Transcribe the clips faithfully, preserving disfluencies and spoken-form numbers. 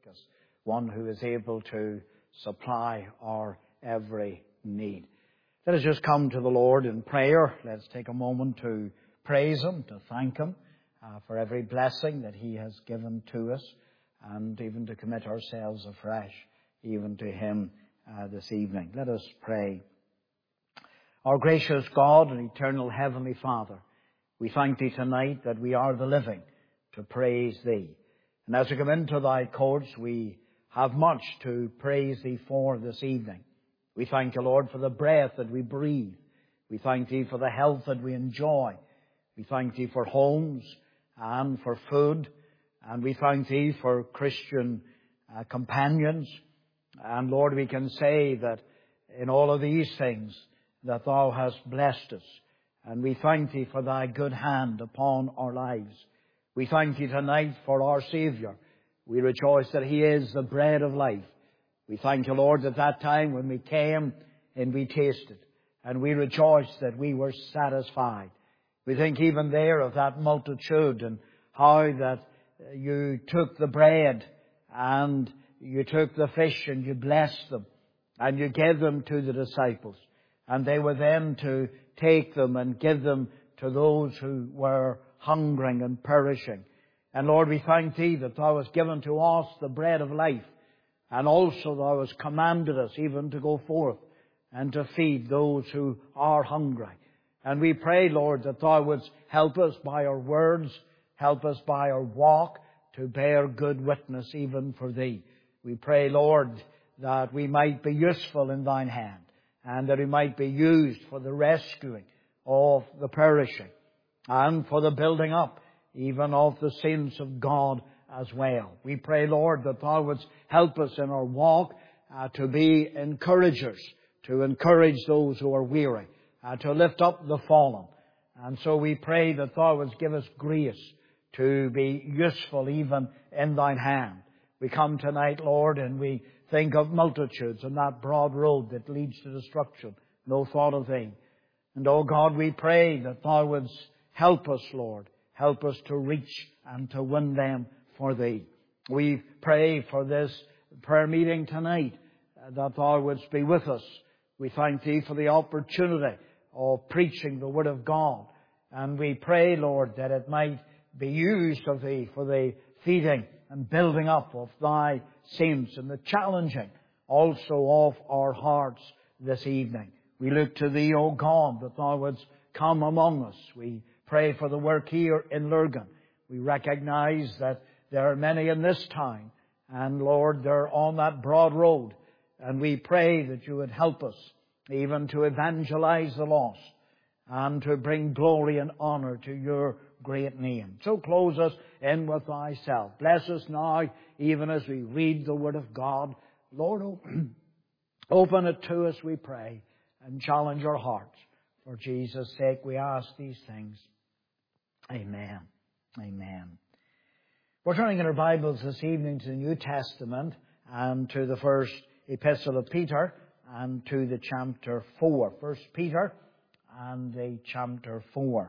as one who is able to supply our every need. Let us just come to the Lord in prayer. Let's take a moment to praise Him, to thank Him uh, for every blessing that He has given to us, and even to commit ourselves afresh, even to Him uh, this evening. Let us pray. Our gracious God and eternal Heavenly Father, we thank Thee tonight that we are the living to praise Thee. And as we come into Thy courts, we have much to praise Thee for this evening. We thank You, Lord, for the breath that we breathe. We thank Thee for the health that we enjoy. We thank Thee for homes and for food. And we thank Thee for Christian uh, companions. And Lord, we can say that in all of these things that Thou hast blessed us. And we thank Thee for Thy good hand upon our lives. We thank Thee tonight for our Saviour. We rejoice that He is the bread of life. We thank You, Lord, at that time when we came and we tasted, and we rejoiced that we were satisfied. We think even there of that multitude and how that You took the bread and You took the fish and You blessed them and You gave them to the disciples. And they were then to take them and give them to those who were hungering and perishing. And Lord, we thank Thee that Thou hast given to us the bread of life. And also Thou hast commanded us even to go forth and to feed those who are hungry. And we pray, Lord, that Thou wouldst help us by our words, help us by our walk to bear good witness even for Thee. We pray, Lord, that we might be useful in Thine hand and that we might be used for the rescuing of the perishing and for the building up even of the saints of God as well. We pray, Lord, that Thou wouldst help us in our walk uh, to be encouragers, to encourage those who are weary, uh, to lift up the fallen. And so we pray that Thou wouldst give us grace to be useful even in Thine hand. We come tonight, Lord, and we think of multitudes on that broad road that leads to destruction, no thought of Thee. And, oh God, we pray that Thou wouldst help us, Lord, help us to reach and to win them for Thee. We pray for this prayer meeting tonight, uh, that Thou wouldst be with us. We thank Thee for the opportunity of preaching the Word of God. And we pray, Lord, that it might be used of Thee for the feeding and building up of Thy saints and the challenging also of our hearts this evening. We look to Thee, O God, that Thou wouldst come among us. We pray for the work here in Lurgan. We recognize that there are many in this town, and Lord, they're on that broad road. And we pray that You would help us even to evangelize the lost and to bring glory and honor to Your great name. So close us in with Thyself. Bless us now, even as we read the Word of God. Lord, open, open it to us, we pray, and challenge our hearts. For Jesus' sake, we ask these things. Amen. Amen. We're turning in our Bibles this evening to the New Testament and to the first epistle of Peter and to the chapter four. First Peter and the chapter four.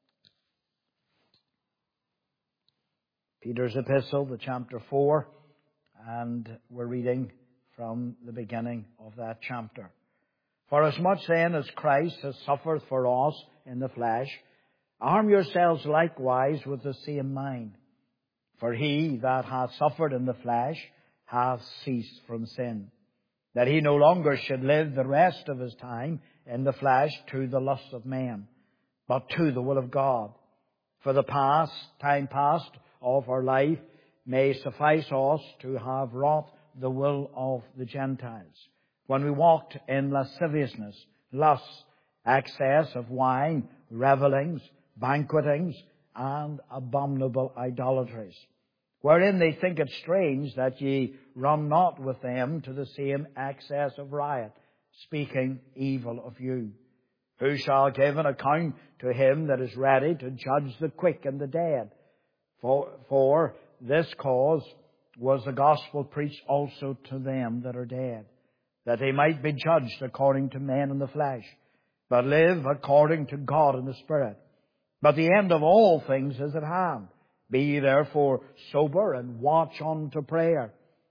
Peter's epistle, the chapter four, and we're reading from the beginning of that chapter. For as much then as Christ has suffered for us in the flesh, arm yourselves likewise with the same mind. For he that hath suffered in the flesh hath ceased from sin, that he no longer should live the rest of his time in the flesh to the lust of men, but to the will of God. For the past, time past of our life may suffice us to have wrought the will of the Gentiles, when we walked in lasciviousness, lusts, excess of wine, revellings, banquetings, and abominable idolatries, wherein they think it strange that ye run not with them to the same excess of riot, speaking evil of you. Who shall give an account to him that is ready to judge the quick and the dead? For, for this cause was the gospel preached also to them that are dead, that they might be judged according to men in the flesh, but live according to God in the Spirit. But the end of all things is at hand. Be ye therefore sober and watch unto prayer.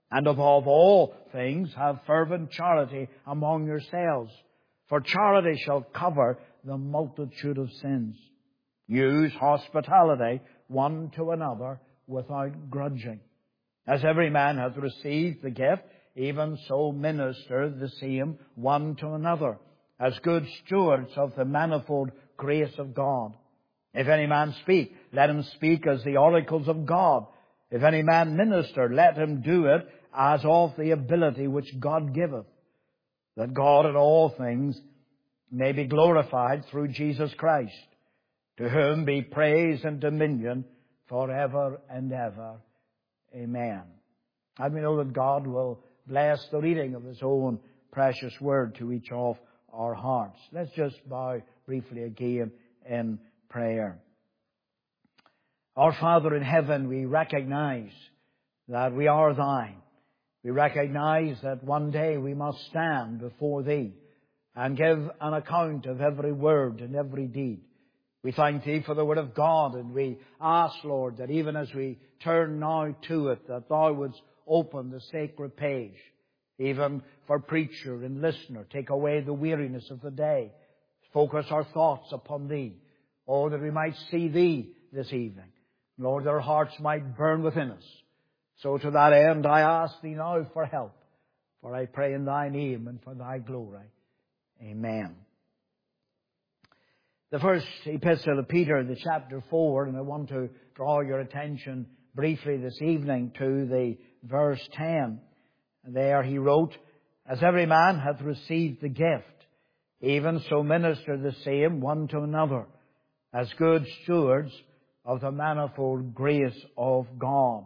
And above all things, have fervent charity among yourselves, for charity shall cover the multitude of sins. Use hospitality one to another without grudging. As every man hath received the gift, even so minister the same one to another, as good stewards of the manifold grace of God. If any man speak, let him speak as the oracles of God. If any man minister, let him do it as of the ability which God giveth, that God in all things may be glorified through Jesus Christ, to whom be praise and dominion forever and ever. Amen. And we know that God will bless the reading of His own precious word to each of our hearts. Let's just bow briefly again in prayer. Our Father in heaven, we recognize that we are Thine. We recognize that one day we must stand before Thee and give an account of every word and every deed. We thank Thee for the Word of God, and we ask, Lord, that even as we turn now to it, that Thou wouldst open the sacred page, even for preacher and listener. Take away the weariness of the day. Focus our thoughts upon Thee. Oh, that we might see Thee this evening. Lord, that our hearts might burn within us. So to that end, I ask Thee now for help. For I pray in Thy name and for Thy glory. Amen. The first epistle of Peter, the chapter four, and I want to draw your attention briefly this evening to the verse ten. There he wrote, As every man hath received the gift, even so minister the same one to another, as good stewards of the manifold grace of God.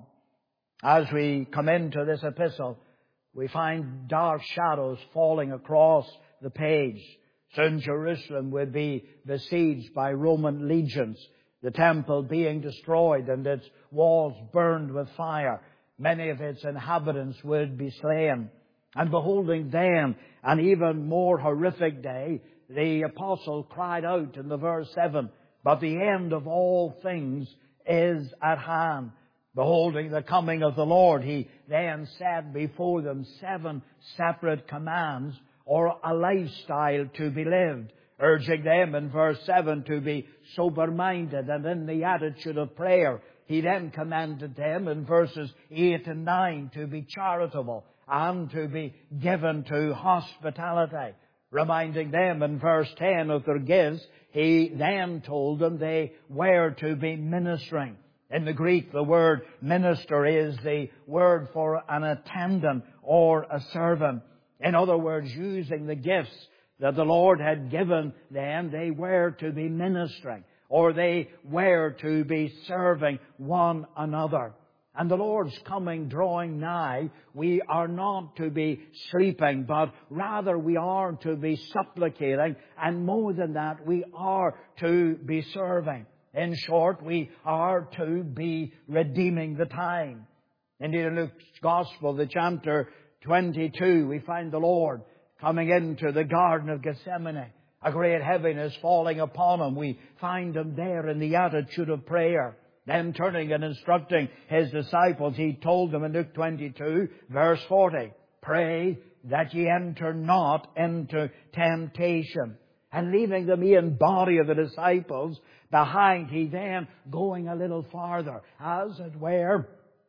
As we come into this epistle, we find dark shadows falling across the page. Soon Jerusalem would be besieged by Roman legions, the temple being destroyed and its walls burned with fire. Many of its inhabitants would be slain. And beholding then an even more horrific day, the apostle cried out in the verse seven, But the end of all things is at hand. Beholding the coming of the Lord, he then set before them seven separate commands, or a lifestyle to be lived, urging them in verse seven to be sober-minded and in the attitude of prayer. He then commanded them in verses eight and nine to be charitable and to be given to hospitality. Reminding them in verse ten of their gifts, he then told them they were to be ministering. In the Greek, the word minister is the word for an attendant or a servant. In other words, using the gifts that the Lord had given them, they were to be ministering, or they were to be serving one another. And the Lord's coming drawing nigh, we are not to be sleeping, but rather we are to be supplicating, and more than that, we are to be serving. In short, we are to be redeeming the time. Indeed, in Luke's Gospel, the chapter twenty-two, we find the Lord coming into the Garden of Gethsemane. A great heaviness falling upon Him. We find Him there in the attitude of prayer. Then turning and instructing His disciples, He told them in Luke twenty-two, verse forty, Pray that ye enter not into temptation. And leaving the main body of the disciples behind, He then, going a little farther, as it were,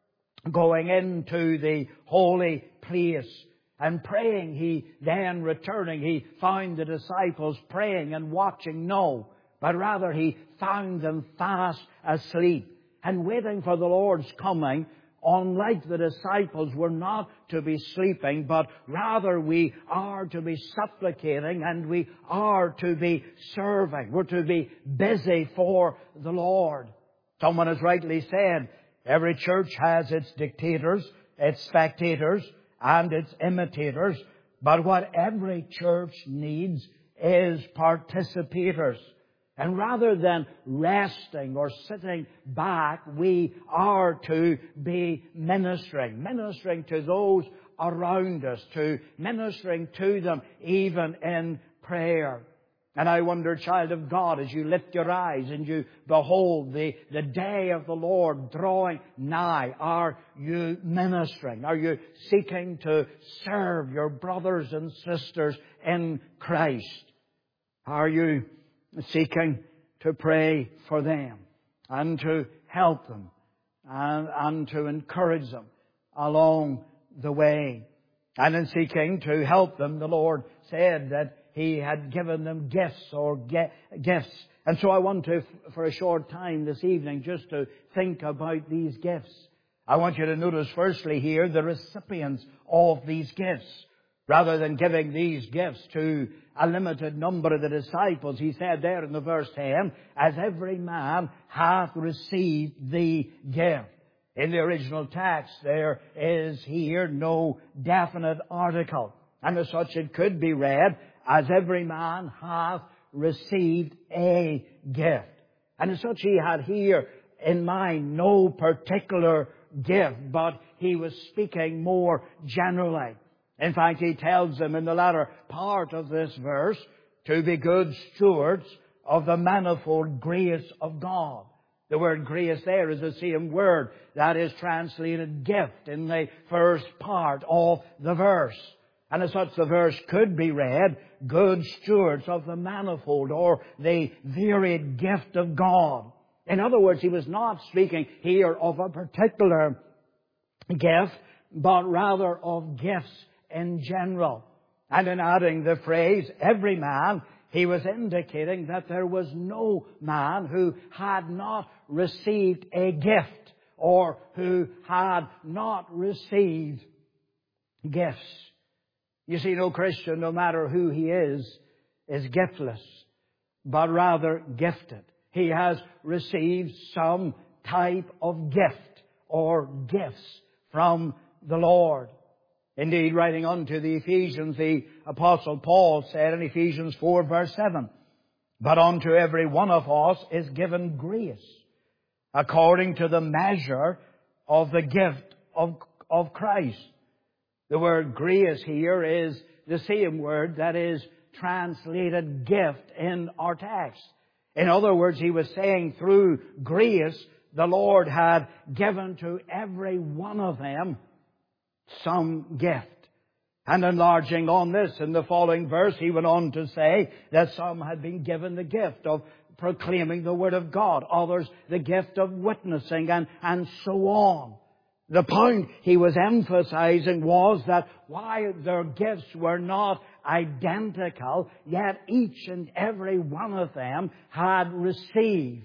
going into the holy place and praying. He then returning, He found the disciples praying and watching. No, but rather He found them fast asleep and waiting for the Lord's coming. Unlike the disciples, we're not to be sleeping, but rather we are to be supplicating and we are to be serving. We're to be busy for the Lord. Someone has rightly said, every church has its dictators, its spectators, and its imitators. But what every church needs is participators. And rather than resting or sitting back, we are to be ministering. Ministering to those around us, to ministering to them even in prayer. And I wonder, child of God, as you lift your eyes and you behold the, the day of the Lord drawing nigh, are you ministering? Are you seeking to serve your brothers and sisters in Christ? Are you seeking to pray for them and to help them and, and to encourage them along the way? And in seeking to help them, the Lord said that He had given them gifts or ge- gifts. And so I want to, for a short time this evening, just to think about these gifts. I want you to notice firstly here the recipients of these gifts. Rather than giving these gifts to a limited number of the disciples, He said there in the verse ten, as every man hath received the gift. In the original text there is here no definite article. And as such it could be read, as every man hath received a gift. And as such He had here in mind no particular gift, but He was speaking more generally. In fact, He tells them in the latter part of this verse to be good stewards of the manifold grace of God. The word grace there is the same word that is translated gift in the first part of the verse. And as such, the verse could be read, good stewards of the manifold or the varied gift of God. In other words, He was not speaking here of a particular gift, but rather of gifts in general. And in adding the phrase, every man, He was indicating that there was no man who had not received a gift or who had not received gifts. You see, no Christian, no matter who he is, is giftless, but rather gifted. He has received some type of gift or gifts from the Lord. Indeed, writing unto the Ephesians, the Apostle Paul said in Ephesians four verse seven, but unto every one of us is given grace, according to the measure of the gift of, of Christ. The word grace here is the same word that is translated gift in our text. In other words, he was saying through grace, the Lord had given to every one of them some gift. And enlarging on this, in the following verse, he went on to say that some had been given the gift of proclaiming the Word of God, others the gift of witnessing, and, and so on. The point he was emphasizing was that while their gifts were not identical, yet each and every one of them had received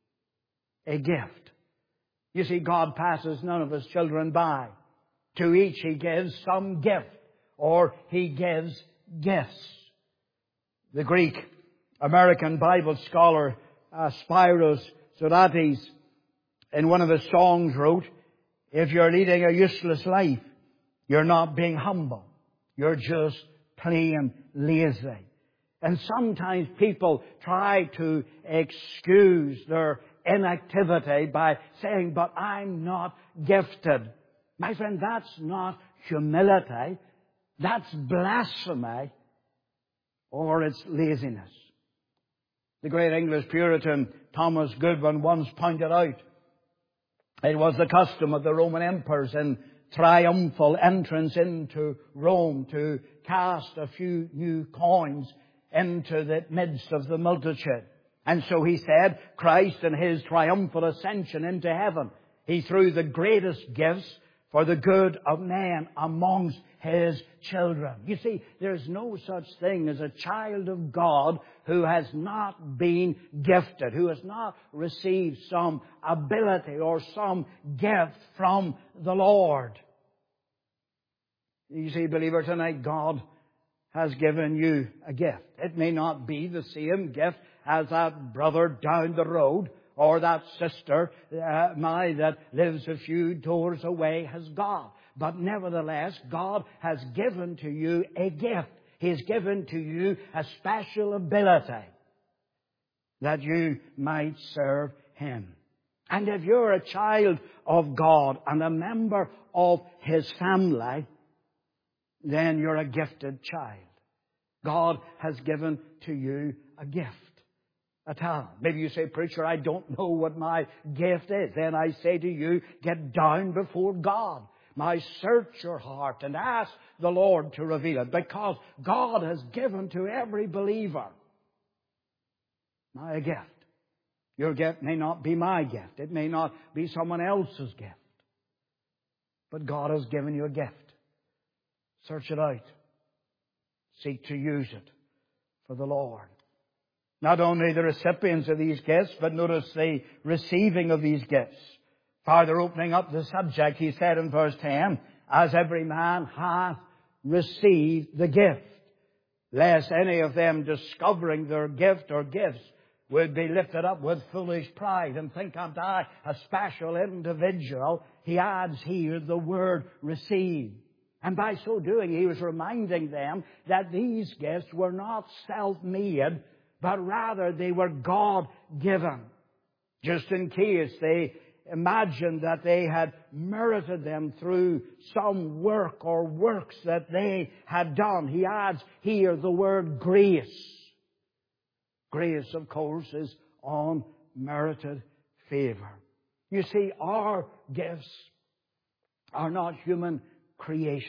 a gift. You see, God passes none of His children by. To each He gives some gift, or He gives gifts. The Greek American Bible scholar uh, Spiros Zodhiates, in one of his songs, wrote, if you're leading a useless life, you're not being humble. You're just plain lazy. And sometimes people try to excuse their inactivity by saying, but I'm not gifted. My friend, that's not humility. That's blasphemy, or it's laziness. The great English Puritan Thomas Goodwin once pointed out, it was the custom of the Roman emperors in triumphal entrance into Rome to cast a few new coins into the midst of the multitude. And so he said, Christ in His triumphal ascension into heaven, He threw the greatest gifts for the good of man amongst His children. You see, there's no such thing as a child of God who has not been gifted, who has not received some ability or some gift from the Lord. You see, believer, tonight God has given you a gift. It may not be the same gift as that brother down the road, or that sister, uh, my, that lives a few doors away has got. But nevertheless, God has given to you a gift. He's given to you a special ability that you might serve Him. And if you're a child of God and a member of His family, then you're a gifted child. God has given to you a gift, a talent. Maybe you say, preacher, I don't know what my gift is. Then I say to you, get down before God. Now search your heart and ask the Lord to reveal it, because God has given to every believer now a gift. Your gift may not be my gift. It may not be someone else's gift. But God has given you a gift. Search it out. Seek to use it for the Lord. Not only the recipients of these gifts, but notice the receiving of these gifts. Farther opening up the subject, he said in verse ten, as every man hath received the gift, lest any of them discovering their gift or gifts would be lifted up with foolish pride and think, aren't I a special individual? He adds here the word receive. And by so doing, he was reminding them that these gifts were not self-made, but rather they were God-given. Just in case they imagined that they had merited them through some work or works that they had done. He adds here the word grace. Grace, of course, is unmerited favor. You see, our gifts are not human creations,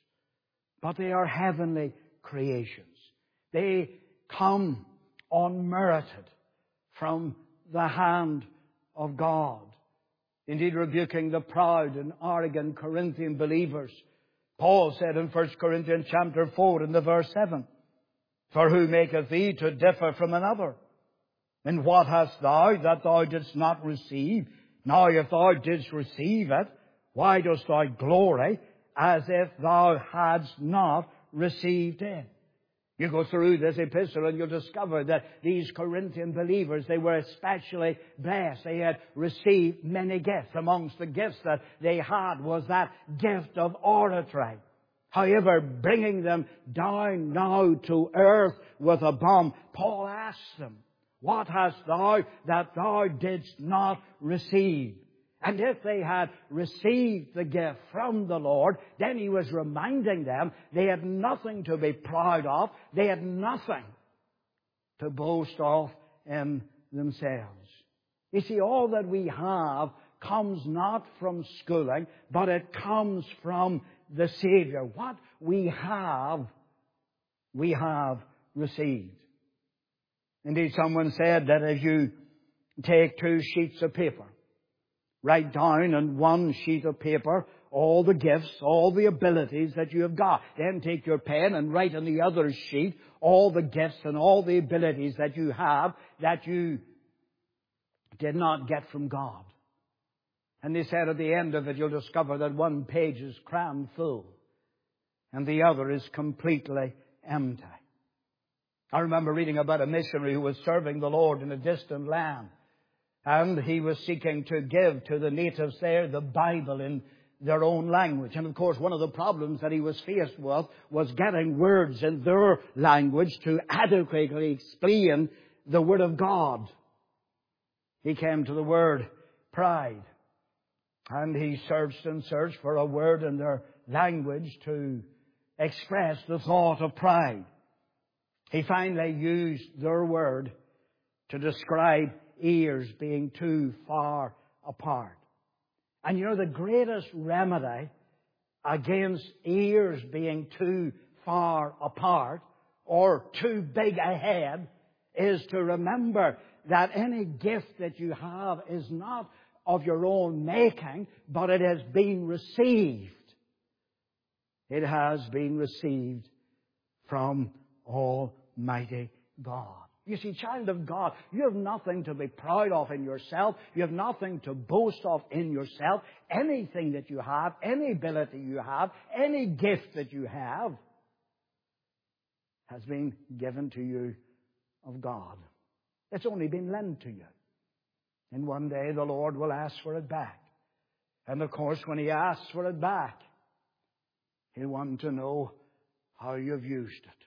but they are heavenly creations. They come unmerited from the hand of God. Indeed, rebuking the proud and arrogant Corinthian believers, Paul said in First Corinthians chapter four in the verse seven, for who maketh thee to differ from another? And what hast thou that thou didst not receive? Now if thou didst receive it, why dost thou glory as if thou hadst not received it? You go through this epistle and you'll discover that these Corinthian believers, they were especially blessed. They had received many gifts. Amongst the gifts that they had was that gift of oratory. However, bringing them down now to earth with a bomb, Paul asks them, what hast thou that thou didst not receive? And if they had received the gift from the Lord, then he was reminding them they had nothing to be proud of. They had nothing to boast of in themselves. You see, all that we have comes not from schooling, but it comes from the Savior. What we have, we have received. Indeed, someone said that if you take two sheets of paper, write down on one sheet of paper all the gifts, all the abilities that you have got. Then take your pen and write on the other sheet all the gifts and all the abilities that you have that you did not get from God. And they said at the end of it, you'll discover that one page is crammed full and the other is completely empty. I remember reading about a missionary who was serving the Lord in a distant land. And he was seeking to give to the natives there the Bible in their own language. And of course, one of the problems that he was faced with was getting words in their language to adequately explain the Word of God. He came to the word pride. And he searched and searched for a word in their language to express the thought of pride. He finally used their word to describe ears being too far apart. And you know, the greatest remedy against ears being too far apart or too big ahead is to remember that any gift that you have is not of your own making, but it has been received. It has been received from Almighty God. You see, child of God, you have nothing to be proud of in yourself. You have nothing to boast of in yourself. Anything that you have, any ability you have, any gift that you have has been given to you of God. It's only been lent to you. And one day the Lord will ask for it back. And of course, when He asks for it back, He'll want to know how you've used it.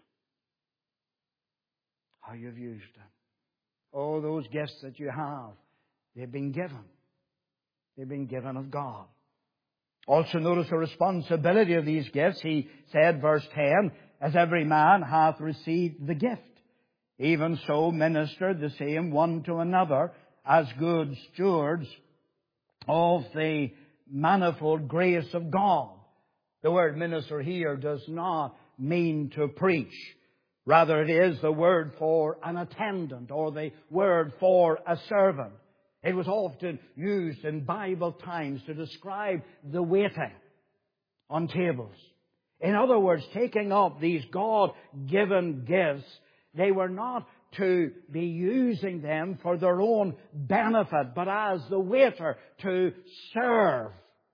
How you've used it. Oh, those gifts that you have, they've been given. They've been given of God. Also notice the responsibility of these gifts. He said, verse ten, as every man hath received the gift. even so minister the same one to another as good stewards of the manifold grace of God. The word minister here does not mean to preach. Rather, it is the word for an attendant or the word for a servant. It was often used in Bible times to describe the waiting on tables. In other words, taking up these God-given gifts, they were not to be using them for their own benefit, but as the waiter to serve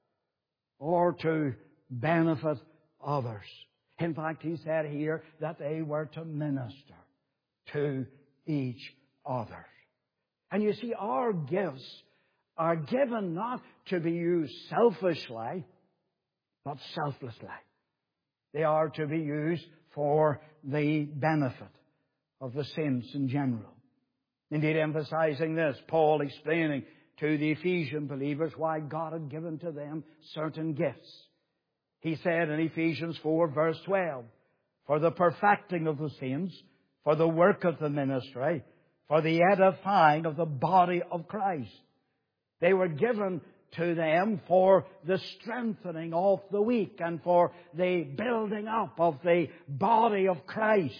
or to benefit others. In fact, he said here that they were to minister to each other. And you see, our gifts are given not to be used selfishly, but selflessly. They are to be used for the benefit of the saints in general. Indeed, emphasizing this, Paul explaining to the Ephesian believers why God had given to them certain gifts. He said in Ephesians four, verse twelve, for the perfecting of the saints, for the work of the ministry, for the edifying of the body of Christ. They were given to them for the strengthening of the weak and for the building up of the body of Christ.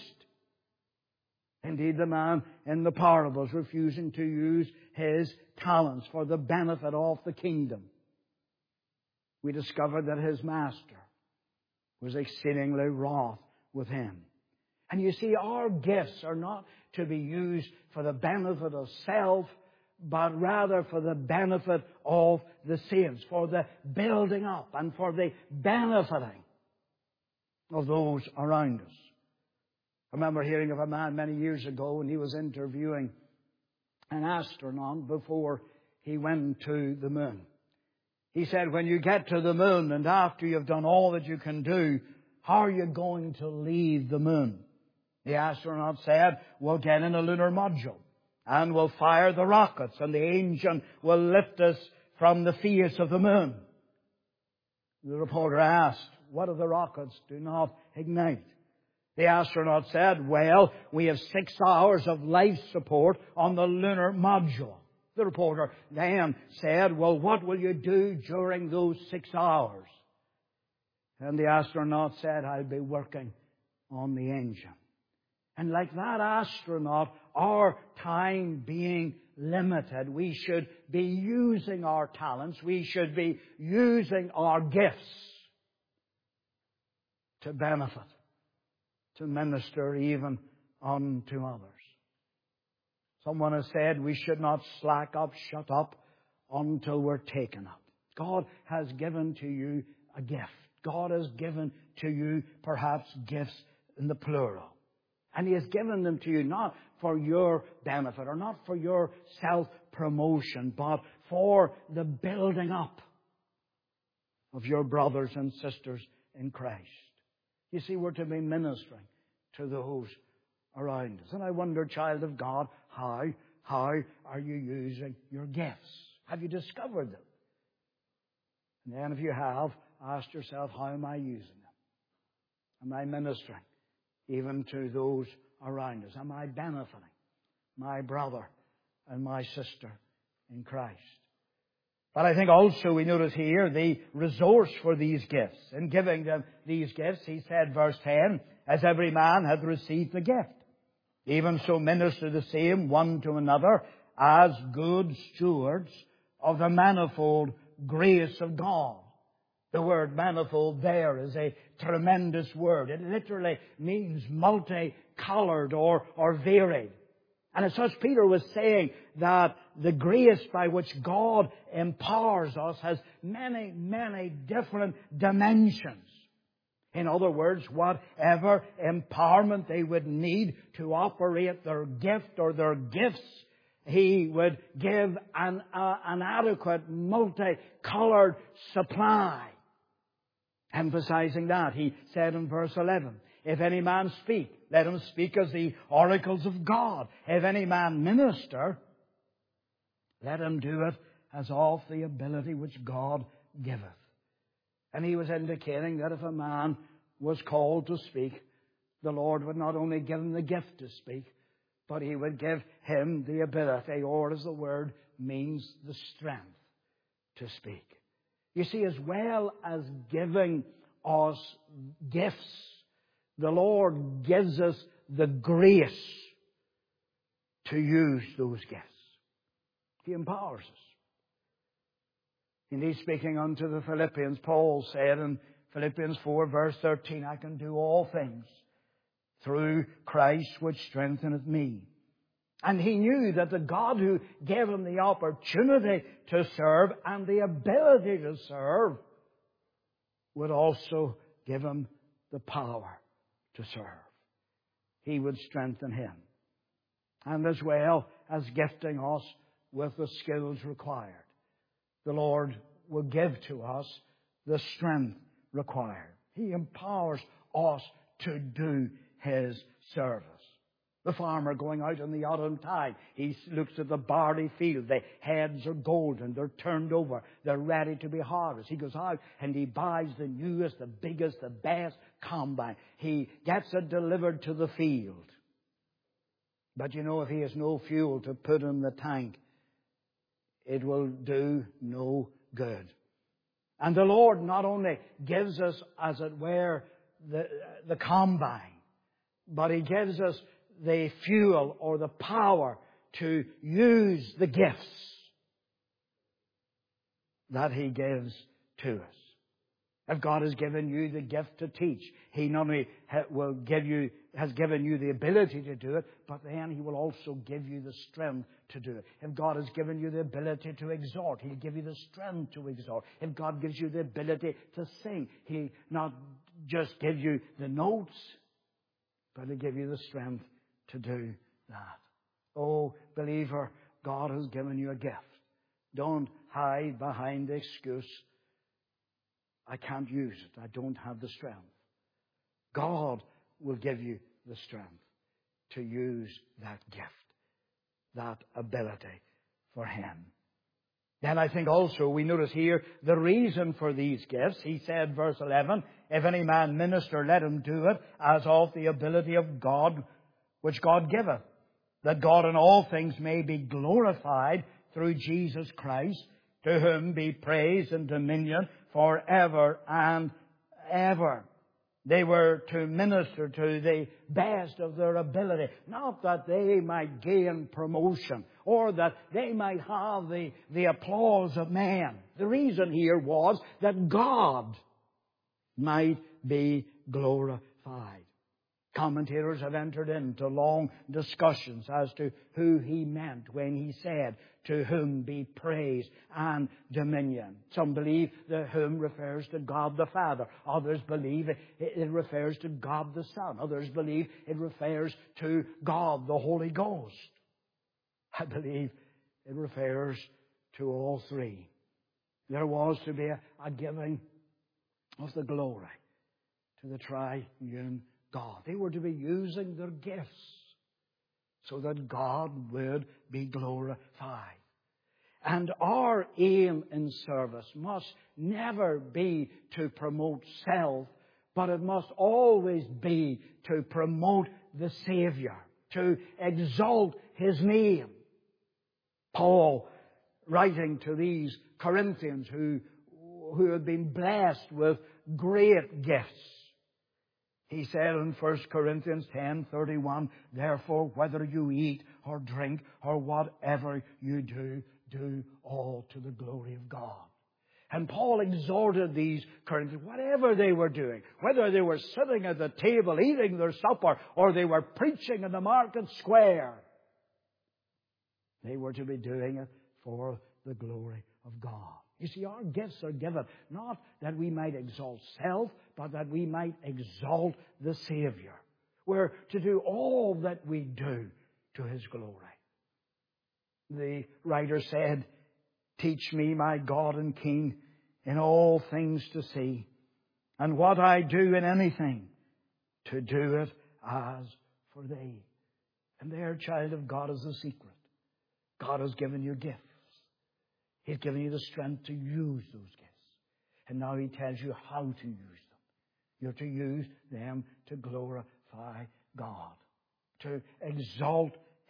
Indeed, the man in the parables refusing to use his talents for the benefit of the kingdom, we discovered that his master was exceedingly wroth with him. And you see, our gifts are not to be used for the benefit of self, but rather for the benefit of the saints, for the building up and for the benefiting of those around us. I remember hearing of a man many years ago when he was interviewing an astronaut before he went to the moon. He said, when you get to the moon and after you've done all that you can do, how are you going to leave the moon? The astronaut said, we'll get in a lunar module and we'll fire the rockets and the engine will lift us from the face of the moon. The reporter asked, what if the rockets do not ignite? The astronaut said, well, we have six hours of life support on the lunar module. The reporter then said, well, what will you do during those six hours? And the astronaut said, I'll be working on the engine. And like that astronaut, our time being limited, we should be using our talents, we should be using our gifts to benefit, to minister even unto others. Someone has said we should not slack up, shut up until we're taken up. God has given to you a gift. God has given to you perhaps gifts in the plural. And He has given them to you not for your benefit or not for your self-promotion, but for the building up of your brothers and sisters in Christ. You see, we're to be ministering to those around us. And I wonder, child of God, how, how are you using your gifts? Have you discovered them? And then if you have, ask yourself, how am I using them? Am I ministering even to those around us? Am I benefiting my brother and my sister in Christ? But I think also we notice here the resource for these gifts. In giving them these gifts, He said, verse ten, as every man hath received the gift, even so minister the same one to another as good stewards of the manifold grace of God. The word manifold there is a tremendous word. It literally means multicolored or, or varied. And as such, Peter was saying that the grace by which God empowers us has many, many different dimensions. In other words, whatever empowerment they would need to operate their gift or their gifts, He would give an, uh, an adequate, multicolored supply. Emphasizing that, He said in verse eleven, if any man speak, let him speak as the oracles of God. If any man minister, let him do it as of the ability which God giveth. And he was indicating that if a man was called to speak, the Lord would not only give him the gift to speak, but He would give him the ability, or as the word means, the strength to speak. You see, as well as giving us gifts, the Lord gives us the grace to use those gifts. He empowers us. Indeed, speaking unto the Philippians, Paul said in Philippians four, verse thirteen, I can do all things through Christ which strengtheneth me. And he knew that the God who gave him the opportunity to serve and the ability to serve would also give him the power to serve. He would strengthen him. And as well as gifting us with the skills required, the Lord will give to us the strength required. He empowers us to do His service. The farmer going out in the autumn tide, he looks at the barley field. The heads are golden. They're turned over. They're ready to be harvested. He goes out and he buys the newest, the biggest, the best combine. He gets it delivered to the field. But you know, if he has no fuel to put in the tank, it will do no good. And the Lord not only gives us, as it were, the, the combine, but He gives us the fuel or the power to use the gifts that He gives to us. If God has given you the gift to teach, He not only will give you, has given you the ability to do it, but then He will also give you the strength to do it. If God has given you the ability to exhort, He'll give you the strength to exhort. If God gives you the ability to sing, He'll not just give you the notes, but He'll give you the strength to do that. Oh, believer, God has given you a gift. Don't hide behind the excuse, I can't use it. I don't have the strength. God will give you the strength to use that gift, that ability for Him. Then I think also we notice here the reason for these gifts. He said, verse eleven, if any man minister, let him do it as of the ability of God, which God giveth, that God in all things may be glorified through Jesus Christ, to whom be praise and dominion forever and ever. They were to minister to the best of their ability, not that they might gain promotion or that they might have the, the applause of man. The reason here was that God might be glorified. Commentators have entered into long discussions as to who he meant when he said, to whom be praise and dominion. Some believe that whom refers to God the Father. Others believe it, it refers to God the Son. Others believe it refers to God the Holy Ghost. I believe it refers to all three. There was to be a, a giving of the glory to the triune God. They were to be using their gifts so that God would be glorified. And our aim in service must never be to promote self, but it must always be to promote the Savior, to exalt His name. Paul, writing to these Corinthians who, who had been blessed with great gifts, he said in First Corinthians ten thirty-one, therefore, whether you eat or drink or whatever you do, do all to the glory of God. And Paul exhorted these Corinthians, whatever they were doing, whether they were sitting at the table eating their supper or they were preaching in the market square, they were to be doing it for the glory of God. You see, our gifts are given not that we might exalt self, but that we might exalt the Savior. We're to do all that we do to His glory. The writer said, teach me, my God and King, in all things to see, and what I do in anything, to do it as for Thee. And there, child of God, is the secret. God has given you gifts. He's given you the strength to use those gifts. And now He tells you how to use them. You're to use them to glorify God, to exalt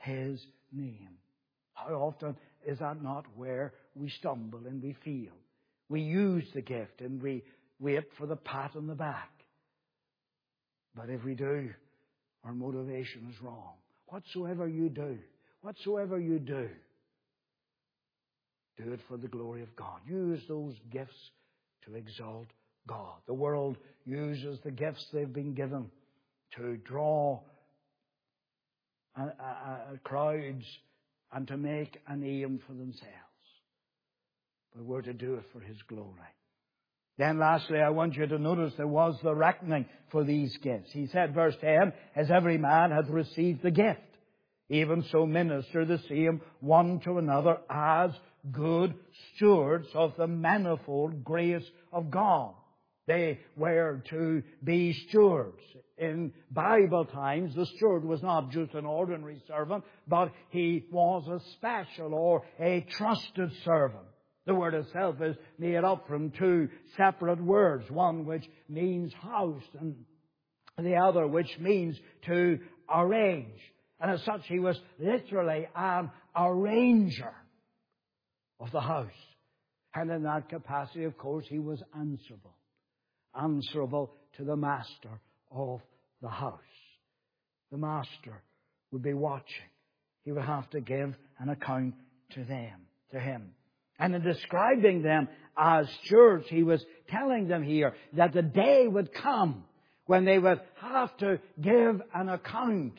His name. How often is that not where we stumble and we fail? We use the gift and we wait for the pat on the back. But if we do, our motivation is wrong. Whatsoever you do, whatsoever you do, do it for the glory of God. Use those gifts to exalt God. The world uses the gifts they've been given to draw a, a, a crowds and to make a name for themselves. But we're to do it for His glory. Then lastly, I want you to notice there was the reckoning for these gifts. He said, verse ten, as every man hath received the gift, even so minister the same one to another as good stewards of the manifold grace of God. They were to be stewards. In Bible times, the steward was not just an ordinary servant, but he was a special or a trusted servant. The word itself is made up from two separate words, one which means house and the other which means to arrange. And as such, he was literally an arranger of the house. And in that capacity, of course, he was answerable. Answerable to the master of the house. The master would be watching. He would have to give an account to them, to him. And in describing them as stewards, he was telling them here that the day would come when they would have to give an account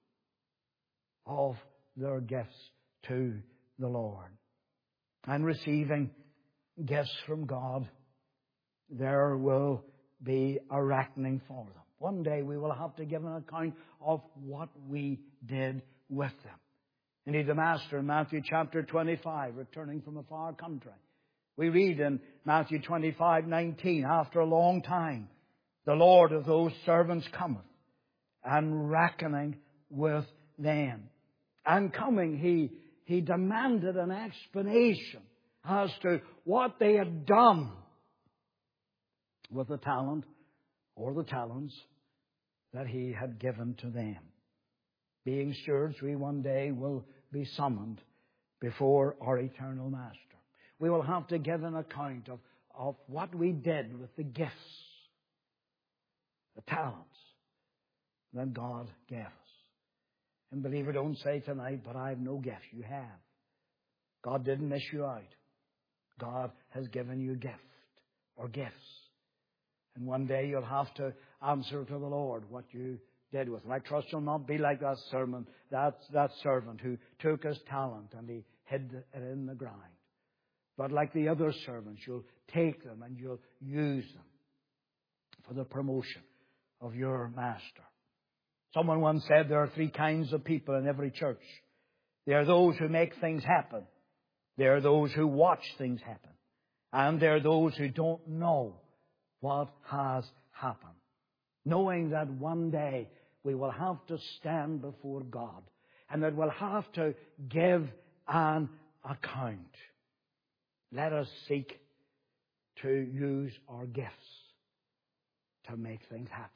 of their gifts to the Lord. And receiving gifts from God, there will be a reckoning for them. One day we will have to give an account of what we did with them. Indeed, the Master in Matthew chapter twenty-five, returning from a far country, we read in Matthew twenty-five nineteen, after a long time, the Lord of those servants cometh, and reckoning with them. And coming, he, he demanded an explanation as to what they had done with the talent or the talents that he had given to them. Being stewards, we one day will be summoned before our eternal Master. We will have to give an account of, of what we did with the gifts, the talents that God gave us. And believer, don't say tonight, but I have no gifts. You have. God didn't miss you out. God has given you a gift or gifts. And one day you'll have to answer to the Lord what you did with them. I trust you'll not be like that servant, that, that servant who took his talent and he hid it in the ground. But like the other servants, you'll take them and you'll use them for the promotion of your Master. Someone once said there are three kinds of people in every church. There are those who make things happen. There are those who watch things happen. And there are those who don't know what has happened. Knowing that one day we will have to stand before God and that we'll have to give an account. Let us seek to use our gifts to make things happen.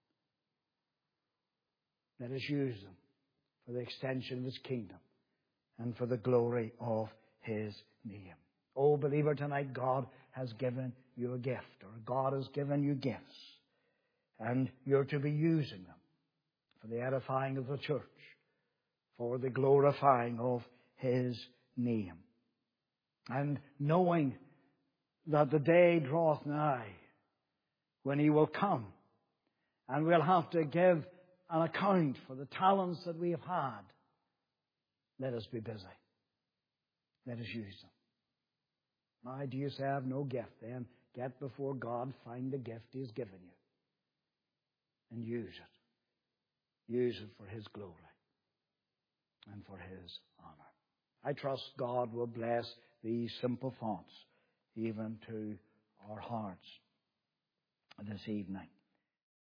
Let us use them for the extension of His kingdom and for the glory of His name. Oh, believer, tonight God has given you a gift, or God has given you gifts, and you're to be using them for the edifying of the church, for the glorifying of His name. And knowing that the day draweth nigh when He will come, and we'll have to give an account for the talents that we have had, let us be busy. Let us use them. Now, do you say I have no gift? Then get before God, find the gift He has given you, and use it. Use it for His glory and for His honor. I trust God will bless these simple thoughts even to our hearts this evening.